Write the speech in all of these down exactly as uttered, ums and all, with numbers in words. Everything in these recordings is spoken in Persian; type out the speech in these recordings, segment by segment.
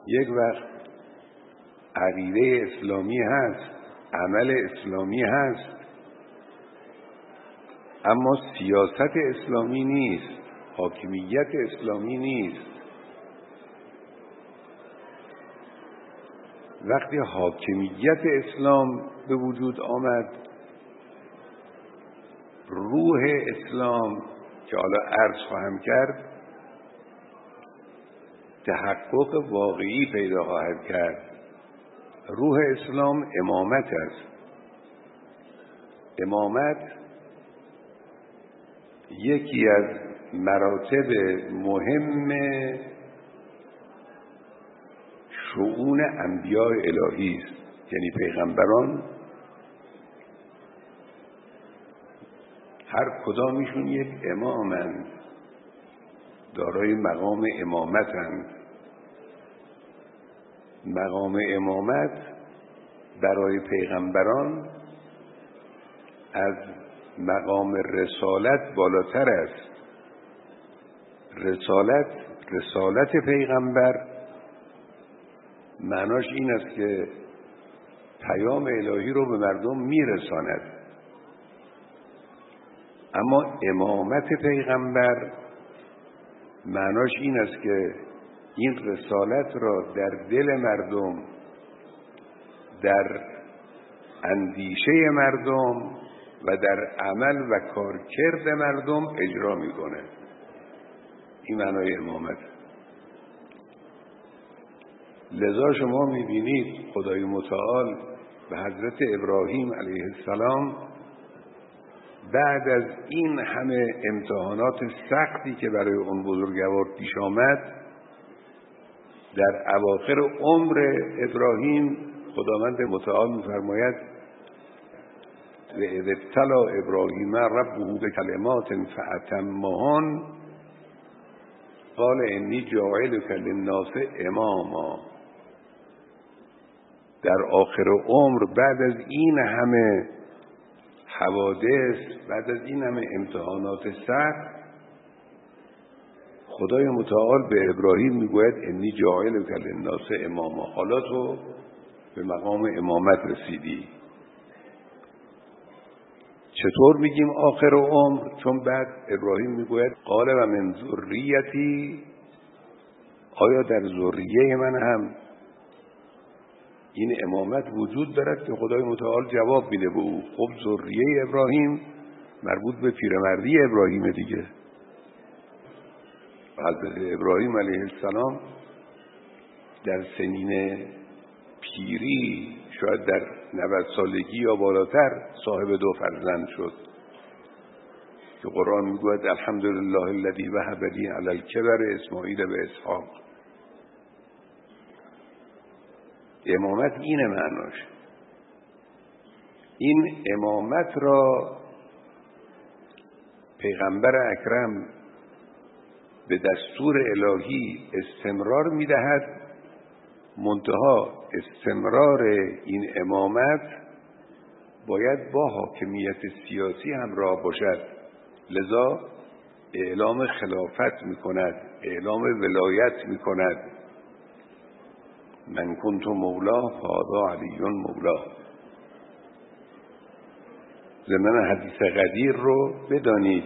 یک وقت عقیده اسلامی هست، عمل اسلامی هست، اما سیاست اسلامی نیست، حاکمیت اسلامی نیست. وقتی حاکمیت اسلام به وجود آمد، روح اسلام که حالا عرض خواهم کرد تحقق واقعی پیدا خواهد کرد. روح اسلام امامت است. امامت یکی از مراتب مهم شؤون انبیاء الهی است. یعنی پیغمبران هر کدامشون یک امامند، دارای مقام امامتند. مقام امامت برای پیغمبران از مقام رسالت بالاتر است. رسالت رسالت پیغمبر معناش این است که پیام الهی رو به مردم میرساند، اما امامت پیغمبر معناش این است که این رسالت را در دل مردم، در اندیشه مردم و در عمل و کارکرد مردم اجرا میکنه. این معنای امامت. لذا شما میبینید خدای متعال به حضرت ابراهیم علیه السلام بعد از این همه امتحانات سختی که برای اون بزرگوار پیش آمد، در اواخر عمر ابراهیم خداوند متعال می‌فرماید و اذ ابتلی ابراهیم ربه بکلمات فاتمهن قال انی جاعلک للناس اماما. در آخر عمر بعد از این همه حوادث، بعد از این همه امتحانات سخت، خدای متعال به ابراهیم میگوید انی جاعلک للناس اماما. حالا تو به مقام امامت رسیدی. چطور میگیم آخر عمر؟ چون بعد ابراهیم میگوید قال و من ذریتی، آیا در ذریه من هم این امامت وجود دارد؟ که خدای متعال جواب میده به او خب ذریه ابراهیم مربوط به پیرمردی ابراهیم دیگه. حضرت ابراهیم علیه السلام در سنین پیری، شاید در نود سالگی یا بالاتر، صاحب دو فرزند شد که قرآن میگوید الحمدلله الذی وهب لی علی الکبر اسماعیل و اسحاق. امامت اینه معناش. این امامت را پیغمبر اکرم به دستور الهی استمرار میدهد، منتها استمرار این امامت باید با حاکمیت سیاسی همراه باشد. لذا اعلام خلافت میکند، اعلام ولایت میکند. من کنت مولا فهذا علی مولا. ضمن حدیث قدیر رو بدانید،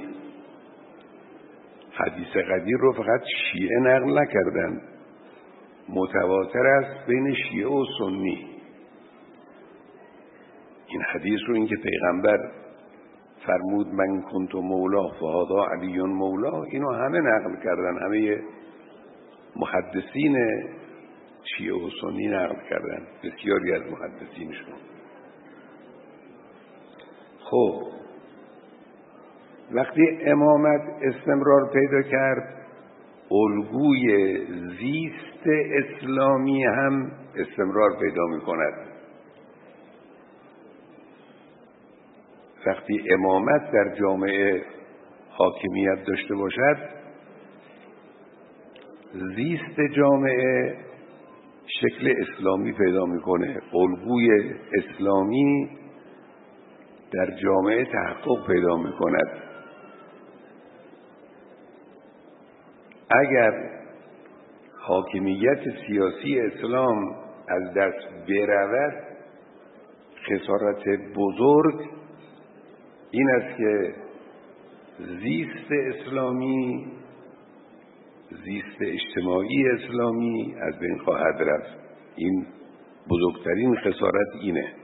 حدیث قدیر رو فقط شیعه نقل نکردند، متواتر است بین شیعه و سنی. این حدیث رو، این که پیغمبر فرمود من کنت مولا فهذا علی مولا، اینو همه نقل کردن، همه محدثین شیعه و سنی نقل کردن، بسیاری از محدثینشون. خب وقتی امامت استمرار پیدا کرد، الگوی زیست اسلامی هم استمرار پیدا می کند. وقتی امامت در جامعه حاکمیت داشته باشد، زیست جامعه شکل اسلامی پیدا میکنه، الگوی اسلامی در جامعه تحقق پیدا میکند. اگر حاکمیت سیاسی اسلام از دست برود، خسارت بزرگ این است که زیست اسلامی، زیست اجتماعی اسلامی از بین خواهد رفت. این بزرگترین خسارت اینه.